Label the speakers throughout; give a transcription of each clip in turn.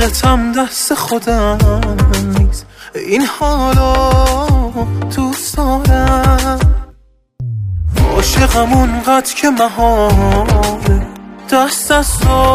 Speaker 1: عشقتم دست خودم نیست، این حالا دوست دارم. عاشقم اونقدر که محاله دست از تو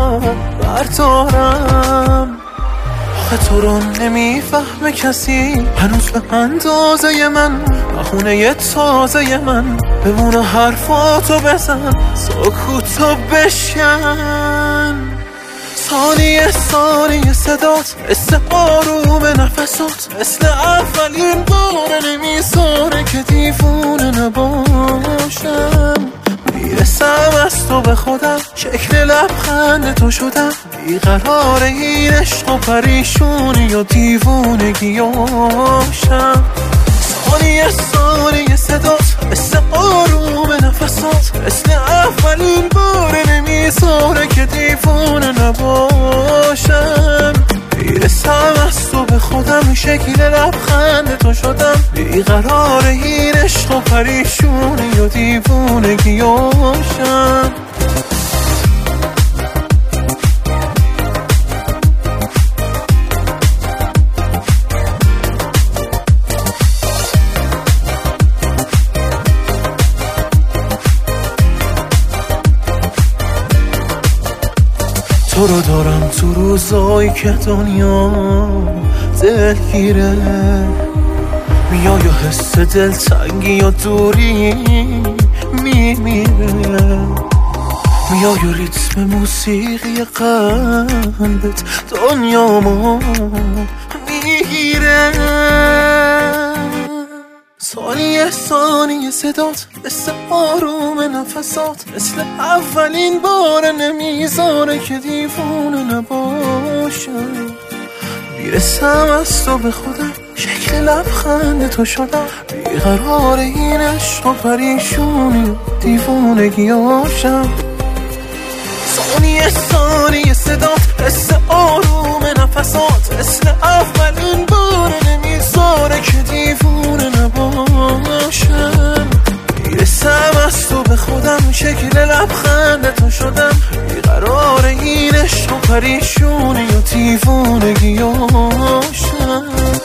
Speaker 1: بردارم. آخه تو رو نمیفهمه کسی هنوز به اندازه من، بخونه تازه من بمونه حرفاتو بزن، سکوتو بشکن. ثانیه ثانیه صدات مثل آروم نفسات، مثل اولین بار نمیذاره که دیوونه نباشم. میرسم از تو به خودم، شکل لبخند تو شدم، بیقرار این عشق و پریشونی و دیوونگیاشم. ثانیه ثانیه صدات مثل آروم نفسات، مثل اولین بار نمیذاره که دیوونه نباشم. میرسم از تو به خودم، شکل لبخند تو شدم، بیقرار این عشق و پریشونی و دیوونگیاشم. تو رو دارم تو روزایی که دنیا دلگیره، میای و حس دلتنگی و دوری میمیره، میای و ریتم موسیقی قلبت دنیامو میگیره. ثانیه ثانیه صدات مثل آروم نفسات، مثل اولین بار نمیذاره که دیوونه نباشم. میرسم از تو به خودم، شکل لبخند تو شدم، بیقرار این عشق و پریشونی و دیوونگیاشم. ثانیه ثانیه صدات مثل آروم نفسات، مثل اولین بار نمیذاره که دیوونه نباشم. میرسم از تو به خودم، شکل لبخند تو شدم، بیقرار این عشق و پریشونی و دیوونگیاشم.